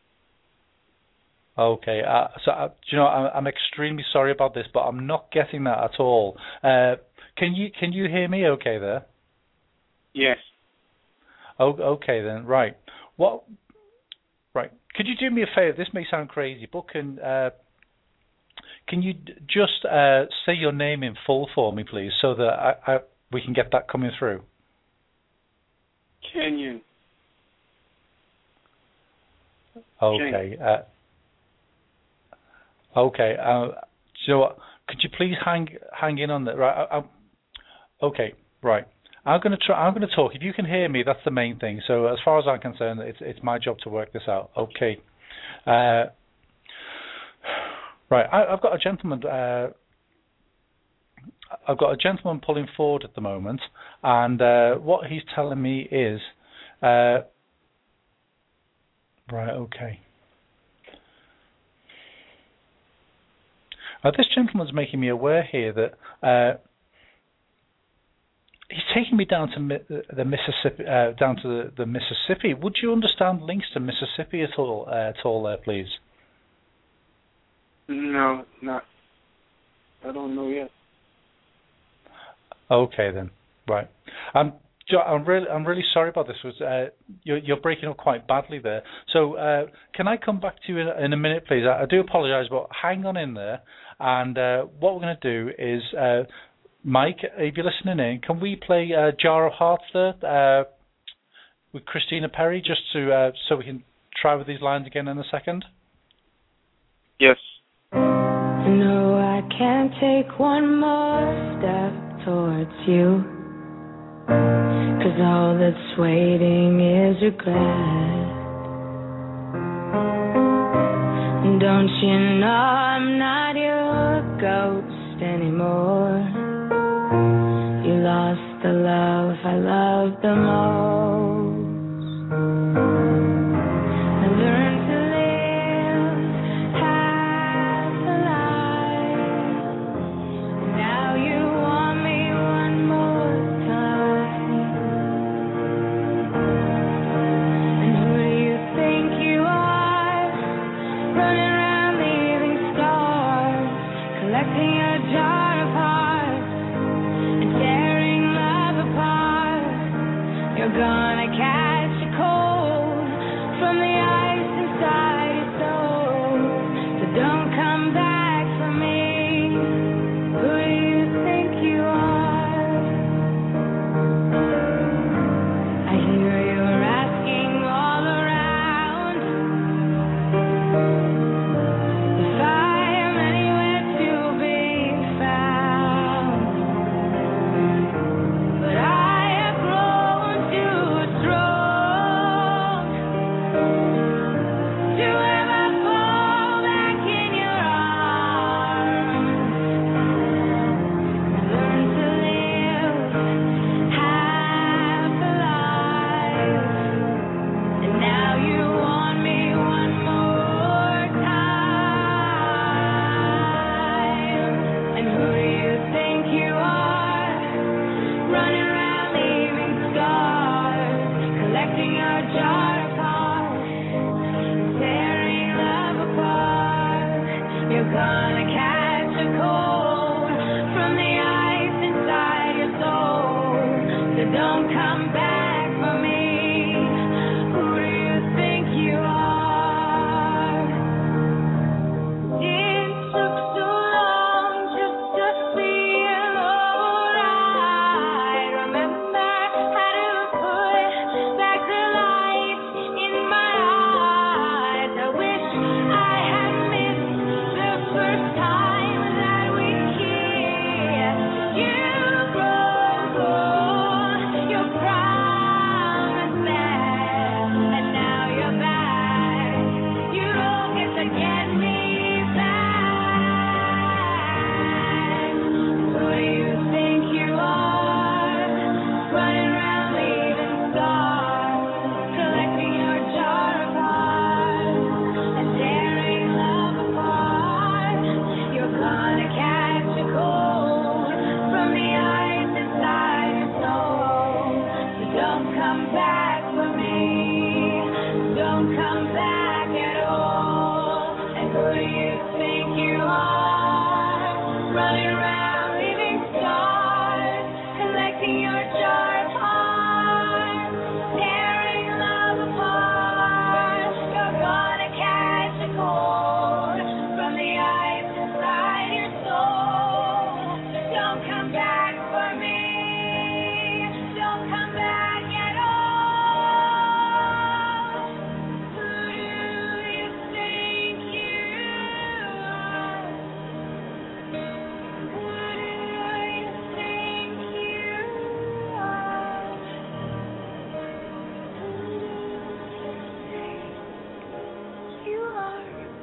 Okay, I'm extremely sorry about this, but I'm not getting that at all. Can you hear me okay there? Yes. Oh, okay then, right. Right. Could you do me a favor? This may sound crazy, but can you just say your name in full for me, please, so that we can get that coming through? Kenyon. Okay. Okay. Do you know what? Could you please hang in on that? Right. Okay. Right. I'm going to talk. If you can hear me, that's the main thing. So as far as I'm concerned, it's my job to work this out. Okay. Right. I've got a gentleman. I've got a gentleman pulling forward at the moment, and what he's telling me is, right. Okay. This gentleman's making me aware here that. He's taking me down to the Mississippi. Down to the Mississippi. Would you understand links to Mississippi at all there, please? No, not. I don't know yet. Okay then, right. Joe, I'm really sorry about this. You're breaking up quite badly there. So can I come back to you in a minute, please? I do apologise, but hang on in there. And what we're going to do is, Mike, if you're listening in, can we play Jar of Hearts there with Christina Perri, just to so we can try with these lines again in a second? Yes. No, I can't take one more step towards you, 'cause all that's waiting is regret. Don't you know I'm not your ghost anymore? You lost the love I loved the most. I learned to live half alive. Now you want me one more time. And who do you think you are? Running around leaving scars, collecting a jar of hearts and tearing love apart. You're gonna catch a cold from the ice inside your soul. So don't come back for me. Who do you think you are? I hear you're asking all around if I am anywhere to be found. But I have grown too strong to ever fall back in your arms. I learned to live half alive, and now you want me one more time. And who do you think you are? Running around leaving scars, collecting a jar of hearts, tearing love apart. You're gonna catch a cold from the ice inside your soul. So don't come back for me. Who do you think you are? It took so long just to feel alright. Remember how to put back the light in my eyes. I wish I had missed the first time that we kissed. You broke all your promises, and now you're back. You don't get to get me back. Who do you think you are? Running around leaving scars, collecting your jar of hearts and tearing love apart. You're gonna catch a cold from the ice inside your soul. So don't come back for me. Don't come back at all. And who do you think you are? Running around leaving scars, collecting your jar of hearts, tearing love apart. You're gonna catch a cold from the ice inside your soul. Don't come back for me. Don't come back at all. Who do you think you are? Who do you think you are? Who do you think you are?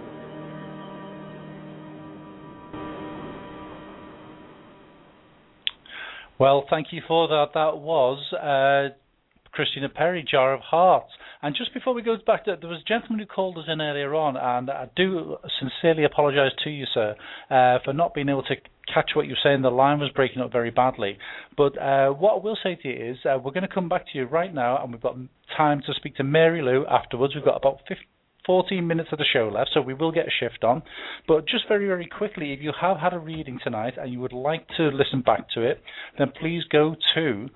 Well, thank you for that. That was Christina Perri, Jar of Hearts. And just before we go back, there was a gentleman who called us in earlier on, and I do sincerely apologise to you, sir, for not being able to catch what you were saying. The line was breaking up very badly. But what I will say to you is we're going to come back to you right now, and we've got time to speak to Mary Lou afterwards. We've got about 14 minutes of the show left, so we will get a shift on. But just very, very quickly, if you have had a reading tonight and you would like to listen back to it, then please go to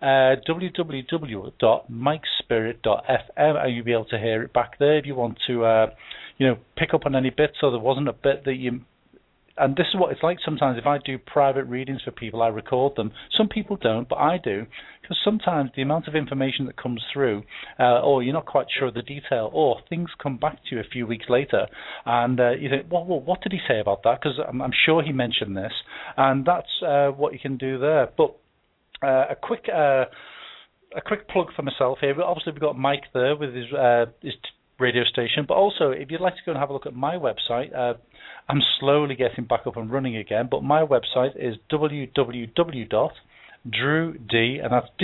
www.mikespirit.fm and you'll be able to hear it back there if you want to, pick up on any bits or there wasn't a bit that you... And this is what it's like sometimes. If I do private readings for people, I record them. Some people don't, but I do, because sometimes the amount of information that comes through, or you're not quite sure of the detail, or things come back to you a few weeks later, and you think, well, what did he say about that? Because I'm sure he mentioned this, and that's what you can do there. But a quick plug for myself here. Obviously, we've got Mike there with his radio station, but also if you'd like to go and have a look at my website, I'm slowly getting back up and running again, but my website is www.drewd, and that's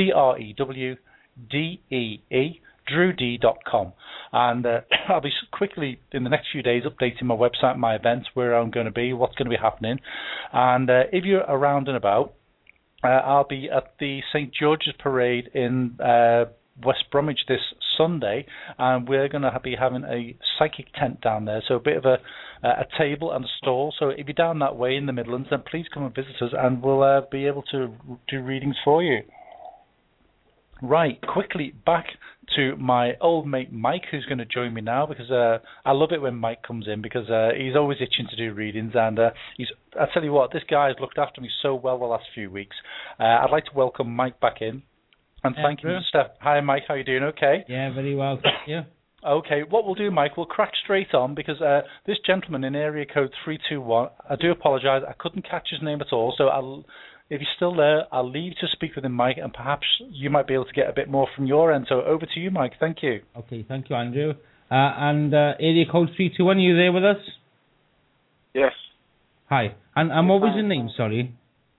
DREWDEE, drewd.com. And I'll be quickly, in the next few days, updating my website, my events, where I'm going to be, what's going to be happening. And if you're around and about, I'll be at the St. George's Parade in West Bromwich this Sunday, and we're going to be having a psychic tent down there, so a bit of a table and a stall. So if you're down that way in the Midlands, then please come and visit us, and we'll be able to do readings for you. Right, quickly back to my old mate Mike, who's going to join me now, because I love it when Mike comes in, because he's always itching to do readings, and I tell you what, this guy has looked after me so well the last few weeks. I'd like to welcome Mike back in. And thank you, Steph. Hi, Mike. How are you doing? Okay? Yeah, very well. Thank you. Okay. What we'll do, Mike, we'll crack straight on, because this gentleman in area code 321, I do apologise, I couldn't catch his name at all, so if you're still there, I'll leave you to speak with him, Mike, and perhaps you might be able to get a bit more from your end. So over to you, Mike. Thank you. Okay, thank you, Andrew. And area code 321, are you there with us? Yes. Hi. And what was your name, sorry?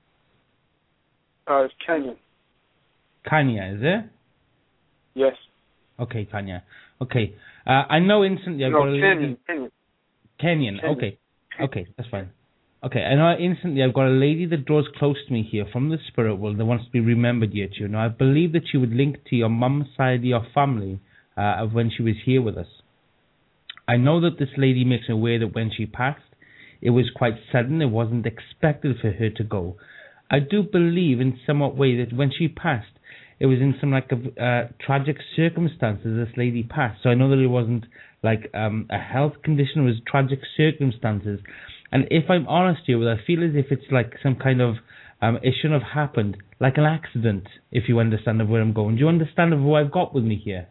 It's Kenyon. Kanya, is it? Yes. Okay, Kanya. Okay. I know instantly I've got a lady... Kenyon. Okay. Okay, that's fine. Okay, I know instantly I've got a lady that draws close to me here from the spirit world that wants to be remembered yet. You know, I believe that she would link to your mum's side of your family of when she was here with us. I know that this lady makes me aware that when she passed, it was quite sudden. It wasn't expected for her to go. I do believe in somewhat way that when she passed, it was in some tragic circumstances this lady passed. So I know that it wasn't like a health condition, it was tragic circumstances. And if I'm honest here, I feel as if it's like some kind of, it shouldn't have happened, like an accident, if you understand of where I'm going. Do you understand of who I've got with me here?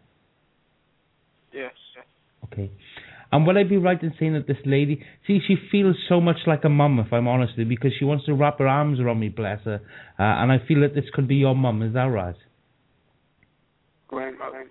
Yes. Okay. And would I be right in saying that this lady, see, she feels so much like a mum, if I'm honest with you, because she wants to wrap her arms around me, bless her. And I feel that this could be your mum, is that right? Grandmother.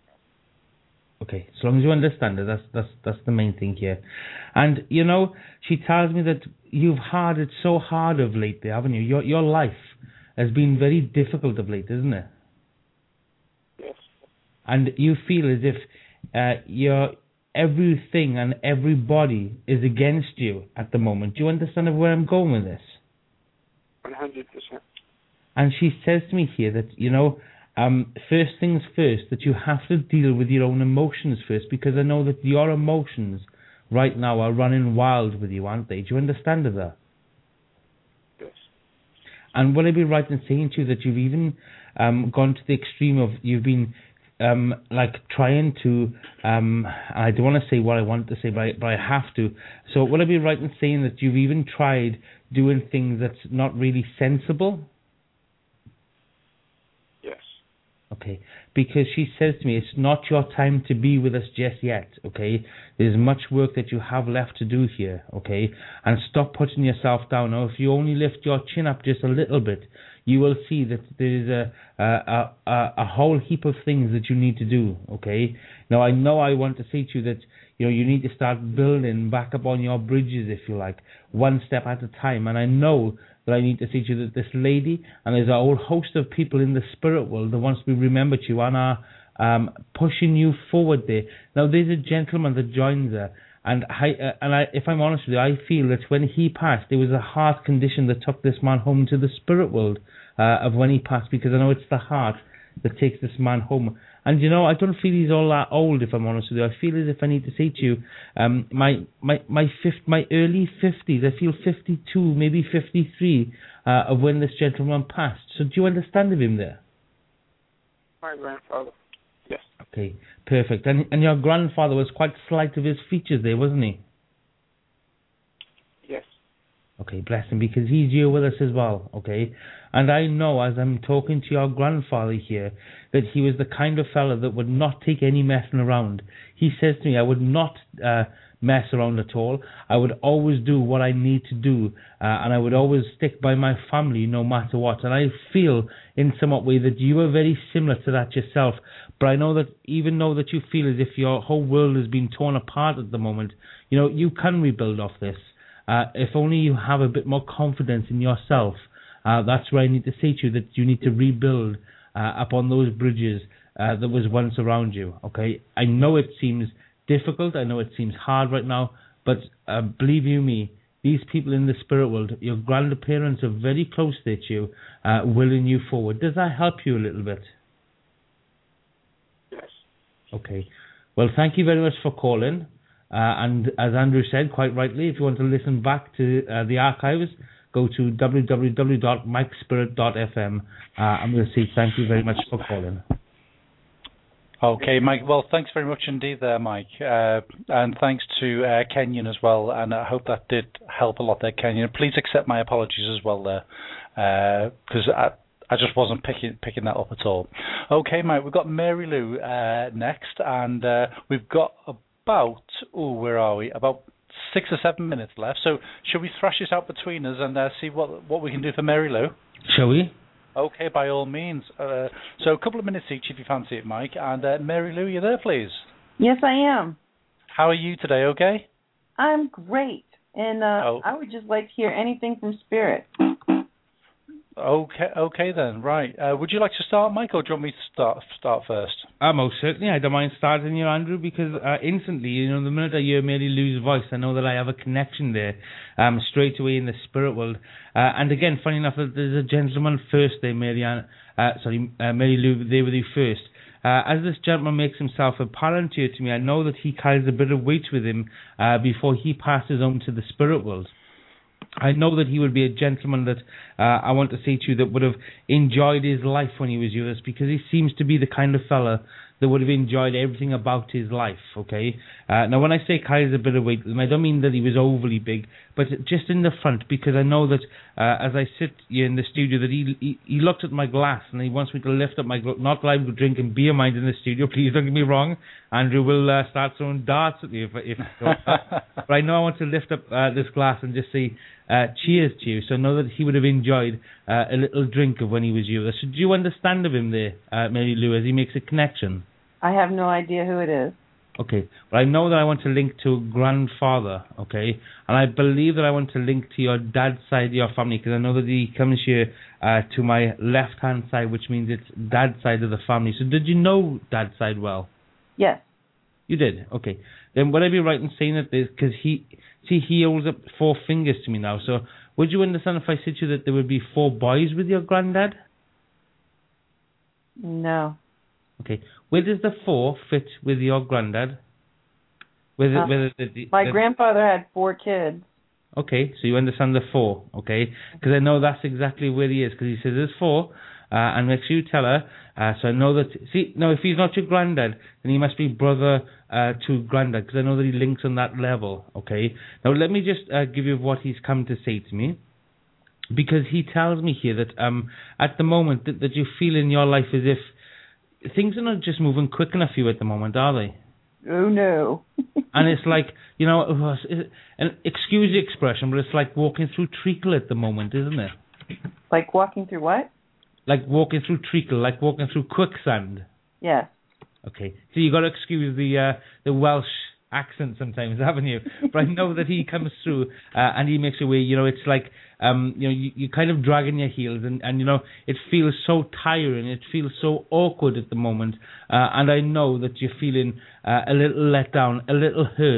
Okay, as long as you understand it, that's the main thing here. And, you know, she tells me that you've had it so hard of late, haven't you? Your life has been very difficult of late, isn't it? Yes. And you feel as if your everything and everybody is against you at the moment. Do you understand where I'm going with this? 100%. And she says to me here that, you know, first things first, that you have to deal with your own emotions first, because I know that your emotions right now are running wild with you, aren't they? Do you understand that? Yes. And would I be right in saying to you that you've even gone to the extreme of, you've been like trying to, I don't want to say what I want to say, but I have to. So would I be right in saying that you've even tried doing things that's not really sensible? Yes. Okay, because she says to me, it's not your time to be with us just yet, okay? There's much work that you have left to do here, okay? And stop putting yourself down. Now, if you only lift your chin up just a little bit, you will see that there's a whole heap of things that you need to do, okay? Now, I know I want to say to you that, you know, you need to start building back up on your bridges, if you like, one step at a time. And I know that I need to say to you that this lady, and there's a whole host of people in the spirit world that wants to be remembered to you and are pushing you forward there. Now, there's a gentleman that joins her, and if I'm honest with you, I feel that when he passed, there was a heart condition that took this man home to the spirit world of when he passed, because I know it's the heart that takes this man home. And I don't feel he's all that old, if I'm honest with you. I feel as if I need to say to you, my early 50s, I feel 52, maybe 53, of when this gentleman passed. So do you understand of him there? My grandfather. Yes. Okay, perfect. And your grandfather was quite slight of his features there, wasn't he? Yes. Okay, bless him, because he's here with us as well, okay? And I know, as I'm talking to your grandfather here, that he was the kind of fella that would not take any messing around. He says to me, I would not mess around at all. I would always do what I need to do, and I would always stick by my family no matter what. And I feel in somewhat way that you are very similar to that yourself. But I know that even though that you feel as if your whole world has been torn apart at the moment, you can rebuild off this. If only you have a bit more confidence in yourself. That's where I need to say to you that you need to rebuild upon those bridges that was once around you. Okay, I know it seems difficult. I know it seems hard right now, but believe you me, these people in the spirit world, your grandparents are very close to you, willing you forward. Does that help you a little bit? Yes. Okay. Well, thank you very much for calling. And as Andrew said, quite rightly, if you want to listen back to the archives, go to www.mikespirit.fm. And we'll say thank you very much for calling. Okay, Mike. Well, thanks very much indeed there, Mike. And thanks to Kenyon as well. And I hope that did help a lot there, Kenyon. Please accept my apologies as well there, because I just wasn't picking that up at all. Okay, Mike, we've got Mary Lou next, and we've got about, where are we? About 6 or 7 minutes left. So should we thrash this out between us and see what we can do for Mary Lou? Shall we? Okay, by all means. So a couple of minutes each if you fancy it, Mike. And Mary Lou, you there, please? Yes, I am. How are you today, okay? I'm great. And I would just like to hear anything from Spirit. Okay then, right. Would you like to start, Mike, or do you want me to start first? Most certainly. I don't mind starting you, Andrew, because instantly, the minute I hear Mary Lou's voice, I know that I have a connection there straight away in the spirit world. And again, funny enough, there's a gentleman first there, Mary Lou, there with you first. As this gentleman makes himself apparent here to me, I know that he carries a bit of weight with him before he passes on to the spirit world. I know that he would be a gentleman that I want to say to you that would have enjoyed his life when he was with us, because he seems to be the kind of fella that would have enjoyed everything about his life, okay? Now, when I say carries a bit of weight, I don't mean that he was overly big, but just in the front, because I know that as I sit here in the studio, that he looked at my glass and he wants me to lift up my glass. Not that I'm drinking beer, mind, in the studio, please don't get me wrong. Andrew will start throwing darts at me if but I know I want to lift up this glass and just say cheers to you. So I know that he would have enjoyed a little drink of when he was you. So do you understand of him there, Mary Lou, as he makes a connection? I have no idea who it is. Okay, but I know that I want to link to grandfather, okay? And I believe that I want to link to your dad's side of your family, because I know that he comes here to my left-hand side, which means it's dad's side of the family. So did you know dad's side well? Yes. You did? Okay. Then would I be right in saying that this, because he holds up 4 fingers to me now, so would you understand if I said to you that there would be 4 boys with your granddad? No. Okay. Where does the 4 fit with your granddad? My grandfather had 4 kids. Okay, so you understand the 4, okay? Because I know that's exactly where he is, because he says there's 4, and make sure you tell her. So I know that. See, now if he's not your granddad, then he must be brother to granddad, because I know that he links on that level. Okay. Now let me just give you what he's come to say to me, because he tells me here that at the moment that you feel in your life as if things are not just moving quick enough for you at the moment, are they? Oh no. And it's like, and excuse the expression, but it's like walking through treacle at the moment, isn't it? Like walking through what? Like walking through treacle, like walking through quicksand. Yes. Okay. So you got to excuse the Welsh accent sometimes, haven't you? But I know that he comes through and he makes a way. It's like you kind of dragging your heels, and it feels so tiring. It feels so awkward at the moment, and I know that you're feeling a little let down, a little hurt.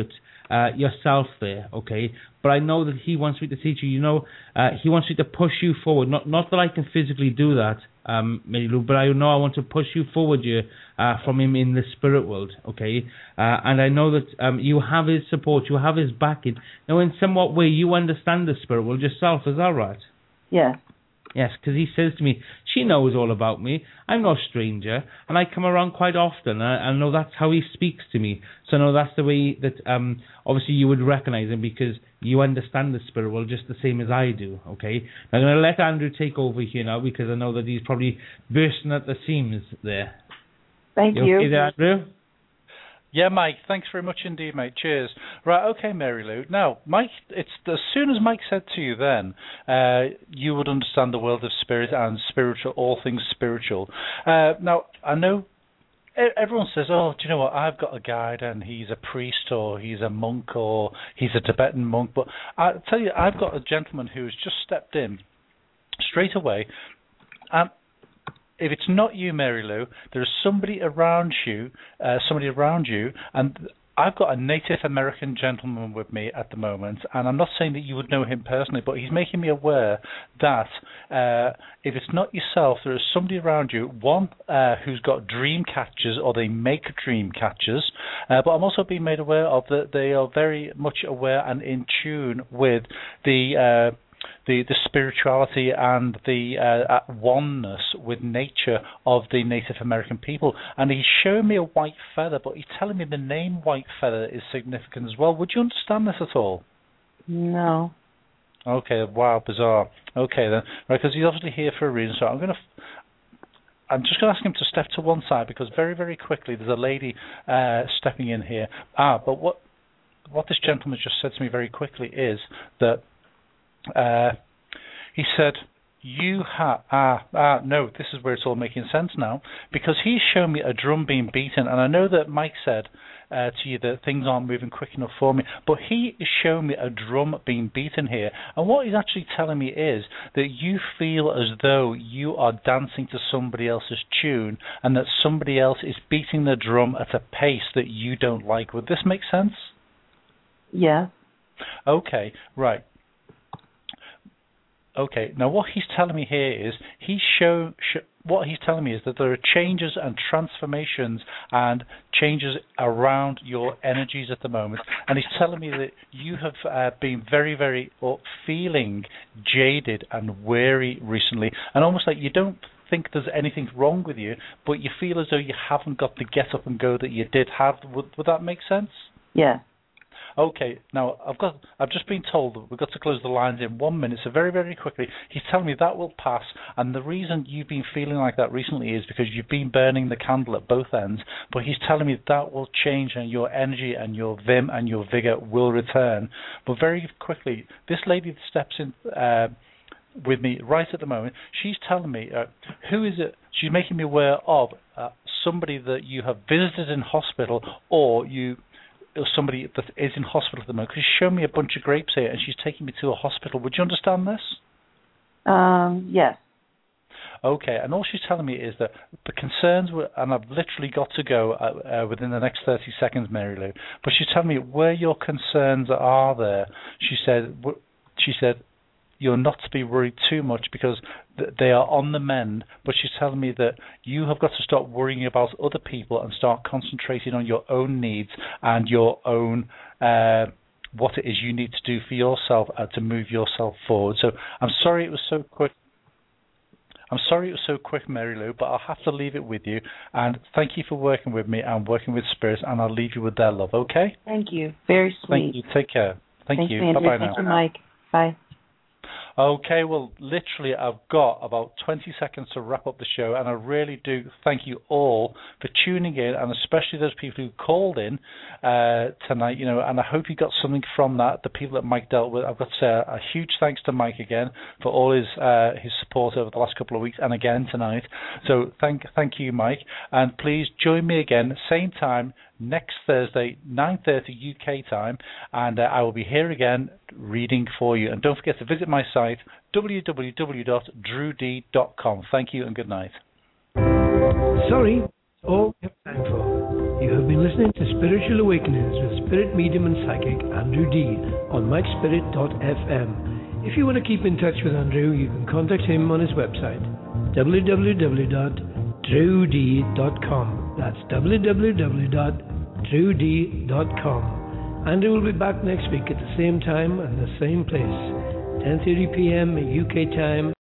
yourself there, okay? But I know that he wants me to teach you. He wants me to push you forward. Not that I can physically do that, Mary Lou, but I know I want to push you forward from him in the spirit world, okay? And I know that you have his support, you have his backing. Now, in somewhat way, you understand the spirit world yourself, is that right? Yes. Yes, because he says to me, she knows all about me. I'm no stranger, and I come around quite often. I know that's how he speaks to me. So I know that's the way that obviously you would recognize him because you understand the spirit world just the same as I do, okay? I'm going to let Andrew take over here now because I know that he's probably bursting at the seams there. Thank you. Okay there, Andrew? Yeah, Mike, thanks very much indeed, mate. Cheers. Right, okay, Mary Lou. Now, Mike, it's as soon as Mike said to you then, you would understand the world of spirit and spiritual, all things spiritual. Now, I know everyone says, oh, do you know what, I've got a guide and he's a priest or he's a monk or he's a Tibetan monk. But I tell you, I've got a gentleman who's just stepped in straight away. If it's not you, Mary Lou, there's somebody around you, and I've got a Native American gentleman with me at the moment, and I'm not saying that you would know him personally, but he's making me aware that if it's not yourself, there is somebody around you, one who's got dream catchers, or they make dream catchers, but I'm also being made aware of that they are very much aware and in tune with the spirituality and the oneness with nature of the Native American people. And he's showing me a white feather, but he's telling me the name white feather is significant as well. Would you understand this at all? No. Okay, wow, bizarre. Okay then, right, because he's obviously here for a reason, so I'm just going to ask him to step to one side because very, very quickly there's a lady stepping in here. But what this gentleman just said to me very quickly is that he said, no, this is where it's all making sense now, because he's shown me a drum being beaten, and I know that Mike said to you that things aren't moving quick enough for me, but he is showing me a drum being beaten here, and what he's actually telling me is that you feel as though you are dancing to somebody else's tune, and that somebody else is beating the drum at a pace that you don't like. Would this make sense? Yeah. Okay, right. Okay, now what he's telling me here is what he's telling me is that there are changes and transformations and changes around your energies at the moment, and he's telling me that you have been very, very feeling jaded and weary recently, and almost like you don't think there's anything wrong with you, but you feel as though you haven't got the get up and go that you did have. Would that make sense? Yeah. Okay, now I've just been told that we've got to close the lines in 1 minute, so very, very quickly, he's telling me that will pass, and the reason you've been feeling like that recently is because you've been burning the candle at both ends, but he's telling me that will change and your energy and your vim and your vigor will return. But very quickly, this lady that steps in with me right at the moment, she's telling me, who is it? She's making me aware of somebody that you have visited in hospital, or somebody that is in hospital at the moment, because she's shown me a bunch of grapes here and she's taking me to a hospital. Would you understand this? Yes. Okay, and all she's telling me is that the concerns were, and I've literally got to go within the next 30 seconds, Mary Lou, but she's telling me where your concerns are there. She said you're not to be worried too much because they are on the mend, but she's telling me that you have got to stop worrying about other people and start concentrating on your own needs and your own what it is you need to do for yourself to move yourself forward. So I'm sorry it was so quick. Mary Lou, but I'll have to leave it with you. And thank you for working with me and working with spirits, and I'll leave you with their love, okay? Thank you. Very sweet. Thank you. Take care. Thanks, you. Andrew. Bye-bye now. Thank you, Mike. Bye. Okay, well, literally, I've got about 20 seconds to wrap up the show, and I really do thank you all for tuning in, and especially those people who called in tonight, and I hope you got something from that, the people that Mike dealt with. I've got to say a huge thanks to Mike again for all his support over the last couple of weeks, and again tonight. So thank you, Mike, and please join me again, same time, next Thursday, 9:30 UK time, and I will be here again reading for you. And don't forget to visit my site, www.drewd.com. Thank you and good night. Sorry, all we have time for. You have been been listening to Spiritual Awakenings with spirit medium and psychic Andrew D. on MikeSpirit.fm. If you want to keep in touch with Andrew, you can contact him on his website, www.drewd.com. That's www.drewd.com. Andrew will be back next week at the same time and the same place, 10:30 p.m. UK time,